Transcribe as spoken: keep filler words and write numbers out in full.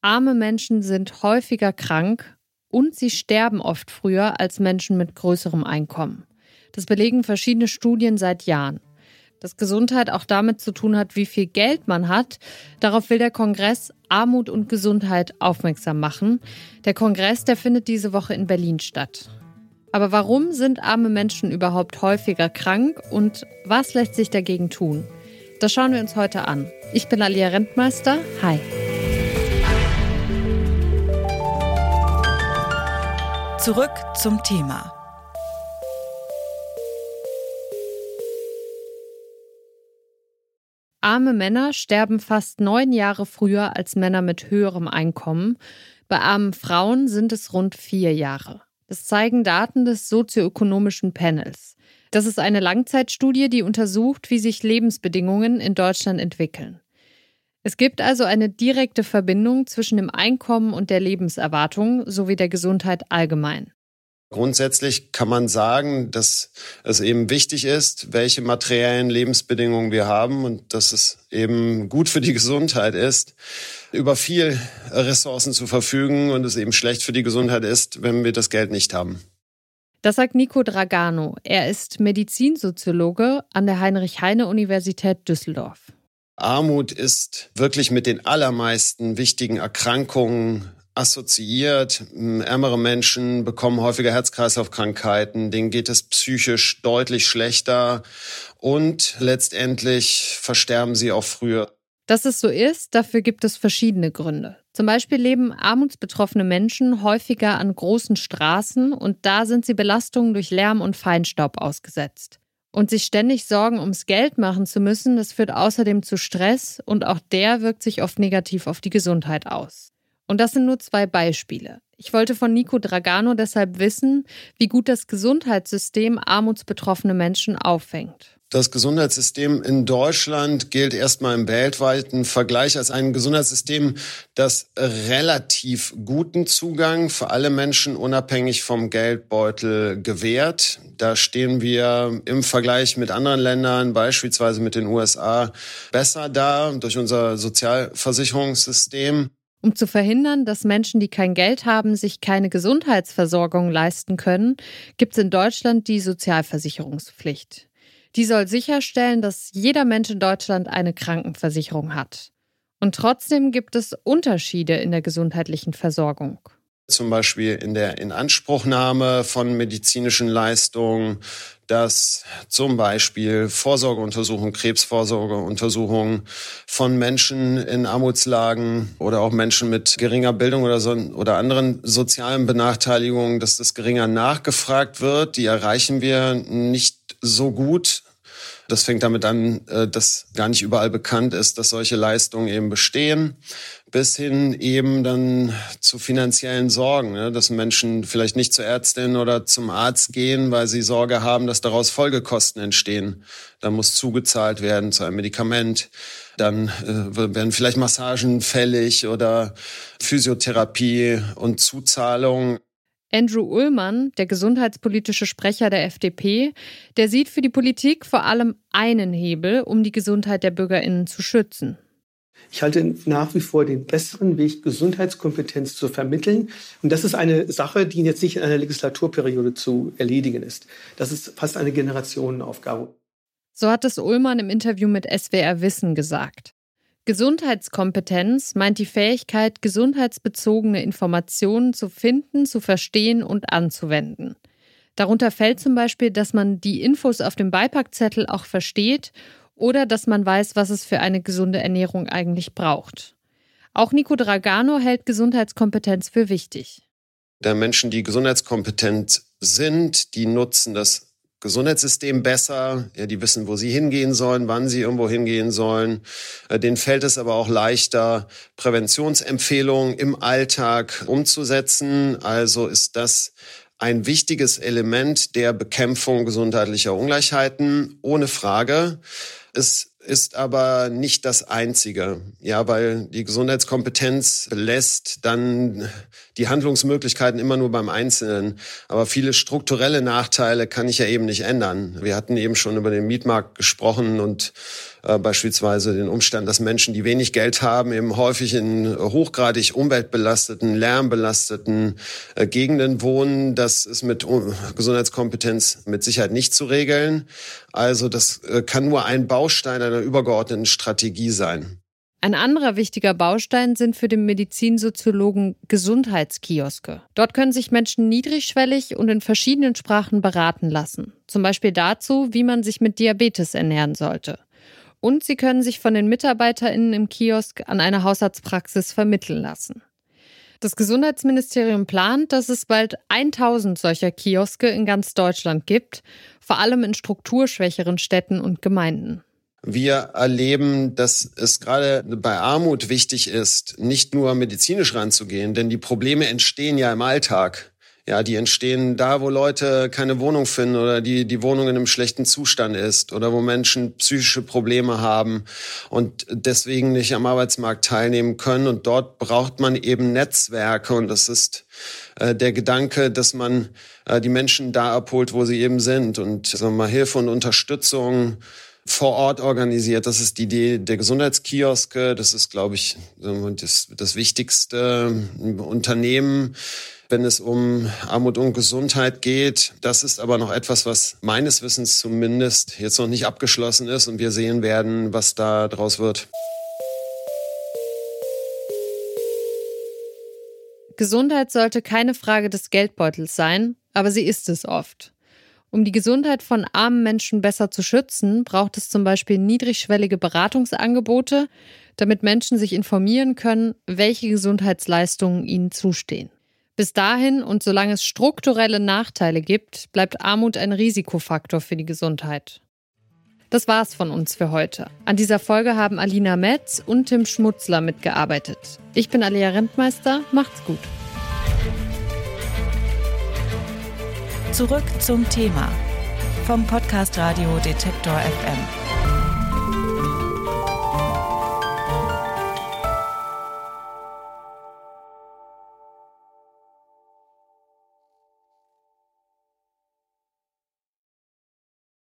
Arme Menschen sind häufiger krank und sie sterben oft früher als Menschen mit größerem Einkommen. Das belegen verschiedene Studien seit Jahren. Dass Gesundheit auch damit zu tun hat, wie viel Geld man hat, darauf will der Kongress Armut und Gesundheit aufmerksam machen. Der Kongress, der findet diese Woche in Berlin statt. Aber warum sind arme Menschen überhaupt häufiger krank und was lässt sich dagegen tun? Das schauen wir uns heute an. Ich bin Alia Rentmeister. Hi. Zurück zum Thema. Arme Männer sterben fast neun Jahre früher als Männer mit höherem Einkommen. Bei armen Frauen sind es rund vier Jahre. Das zeigen Daten des sozioökonomischen Panels. Das ist eine Langzeitstudie, die untersucht, wie sich Lebensbedingungen in Deutschland entwickeln. Es gibt also eine direkte Verbindung zwischen dem Einkommen und der Lebenserwartung sowie der Gesundheit allgemein. Grundsätzlich kann man sagen, dass es eben wichtig ist, welche materiellen Lebensbedingungen wir haben und dass es eben gut für die Gesundheit ist, über viel Ressourcen zu verfügen und es eben schlecht für die Gesundheit ist, wenn wir das Geld nicht haben. Das sagt Nico Dragano. Er ist Medizinsoziologe an der Heinrich-Heine-Universität Düsseldorf. Armut ist wirklich mit den allermeisten wichtigen Erkrankungen assoziiert. Ärmere Menschen bekommen häufiger Herz-Kreislauf-Krankheiten, denen geht es psychisch deutlich schlechter und letztendlich versterben sie auch früher. Dass es so ist, dafür gibt es verschiedene Gründe. Zum Beispiel leben armutsbetroffene Menschen häufiger an großen Straßen und da sind sie Belastungen durch Lärm und Feinstaub ausgesetzt. Und sich ständig Sorgen ums Geld machen zu müssen, das führt außerdem zu Stress und auch der wirkt sich oft negativ auf die Gesundheit aus. Und das sind nur zwei Beispiele. Ich wollte von Nico Dragano deshalb wissen, wie gut das Gesundheitssystem armutsbetroffene Menschen auffängt. Das Gesundheitssystem in Deutschland gilt erstmal im weltweiten Vergleich als ein Gesundheitssystem, das relativ guten Zugang für alle Menschen unabhängig vom Geldbeutel gewährt. Da stehen wir im Vergleich mit anderen Ländern, beispielsweise mit den U S A, besser da durch unser Sozialversicherungssystem. Um zu verhindern, dass Menschen, die kein Geld haben, sich keine Gesundheitsversorgung leisten können, gibt es in Deutschland die Sozialversicherungspflicht. Die soll sicherstellen, dass jeder Mensch in Deutschland eine Krankenversicherung hat. Und trotzdem gibt es Unterschiede in der gesundheitlichen Versorgung. Zum Beispiel in der Inanspruchnahme von medizinischen Leistungen, dass zum Beispiel Vorsorgeuntersuchungen, Krebsvorsorgeuntersuchungen von Menschen in Armutslagen oder auch Menschen mit geringer Bildung oder so oder anderen sozialen Benachteiligungen, dass das geringer nachgefragt wird. Die erreichen wir nicht so gut. Das fängt damit an, dass gar nicht überall bekannt ist, dass solche Leistungen eben bestehen, bis hin eben dann zu finanziellen Sorgen, dass Menschen vielleicht nicht zur Ärztin oder zum Arzt gehen, weil sie Sorge haben, dass daraus Folgekosten entstehen. Da muss zugezahlt werden zu einem Medikament. Dann äh, werden vielleicht Massagen fällig oder Physiotherapie und Zuzahlung. Andrew Ullmann, der gesundheitspolitische Sprecher der F D P, der sieht für die Politik vor allem einen Hebel, um die Gesundheit der BürgerInnen zu schützen. Ich halte nach wie vor den besseren Weg, Gesundheitskompetenz zu vermitteln. Und das ist eine Sache, die jetzt nicht in einer Legislaturperiode zu erledigen ist. Das ist fast eine Generationenaufgabe. So hat es Ullmann im Interview mit S W R Wissen gesagt. Gesundheitskompetenz meint die Fähigkeit, gesundheitsbezogene Informationen zu finden, zu verstehen und anzuwenden. Darunter fällt zum Beispiel, dass man die Infos auf dem Beipackzettel auch versteht oder dass man weiß, was es für eine gesunde Ernährung eigentlich braucht. Auch Nico Dragano hält Gesundheitskompetenz für wichtig. Der Menschen, die gesundheitskompetent sind, die nutzen das Gesundheitssystem besser, ja, die wissen, wo sie hingehen sollen, wann sie irgendwo hingehen sollen. Denen fällt es aber auch leichter, Präventionsempfehlungen im Alltag umzusetzen. Also ist das ein wichtiges Element der Bekämpfung gesundheitlicher Ungleichheiten, ohne Frage. Es ist aber nicht das Einzige. Ja, weil die Gesundheitskompetenz lässt dann die Handlungsmöglichkeiten immer nur beim Einzelnen. Aber viele strukturelle Nachteile kann ich ja eben nicht ändern. Wir hatten eben schon über den Mietmarkt gesprochen und äh, beispielsweise den Umstand, dass Menschen, die wenig Geld haben, eben häufig in hochgradig umweltbelasteten, lärmbelasteten äh, Gegenden wohnen. Das ist mit uh, Gesundheitskompetenz mit Sicherheit nicht zu regeln. Also das äh, kann nur ein Baustein einer übergeordneten Strategie sein. Ein anderer wichtiger Baustein sind für den Medizinsoziologen Gesundheitskioske. Dort können sich Menschen niedrigschwellig und in verschiedenen Sprachen beraten lassen. Zum Beispiel dazu, wie man sich mit Diabetes ernähren sollte. Und sie können sich von den MitarbeiterInnen im Kiosk an eine Hausarztpraxis vermitteln lassen. Das Gesundheitsministerium plant, dass es bald tausend solcher Kioske in ganz Deutschland gibt, vor allem in strukturschwächeren Städten und Gemeinden. Wir erleben, dass es gerade bei Armut wichtig ist, nicht nur medizinisch ranzugehen, denn die Probleme entstehen ja im Alltag. Ja, die entstehen da, wo Leute keine Wohnung finden oder die, die Wohnung in einem schlechten Zustand ist oder wo Menschen psychische Probleme haben und deswegen nicht am Arbeitsmarkt teilnehmen können. Und dort braucht man eben Netzwerke und das ist äh, der Gedanke, dass man äh, die Menschen da abholt, wo sie eben sind und sagen wir mal, Hilfe und Unterstützung vor Ort organisiert. Das ist die Idee der Gesundheitskioske. Das ist, glaube ich, das, das wichtigste Unternehmen, wenn es um Armut und Gesundheit geht. Das ist aber noch etwas, was meines Wissens zumindest jetzt noch nicht abgeschlossen ist und wir sehen werden, was da draus wird. Gesundheit sollte keine Frage des Geldbeutels sein, aber sie ist es oft. Um die Gesundheit von armen Menschen besser zu schützen, braucht es zum Beispiel niedrigschwellige Beratungsangebote, damit Menschen sich informieren können, welche Gesundheitsleistungen ihnen zustehen. Bis dahin und solange es strukturelle Nachteile gibt, bleibt Armut ein Risikofaktor für die Gesundheit. Das war's von uns für heute. An dieser Folge haben Alina Metz und Tim Schmutzler mitgearbeitet. Ich bin Alia Rentmeister, macht's gut. Zurück zum Thema vom Podcast Radio Detektor F M.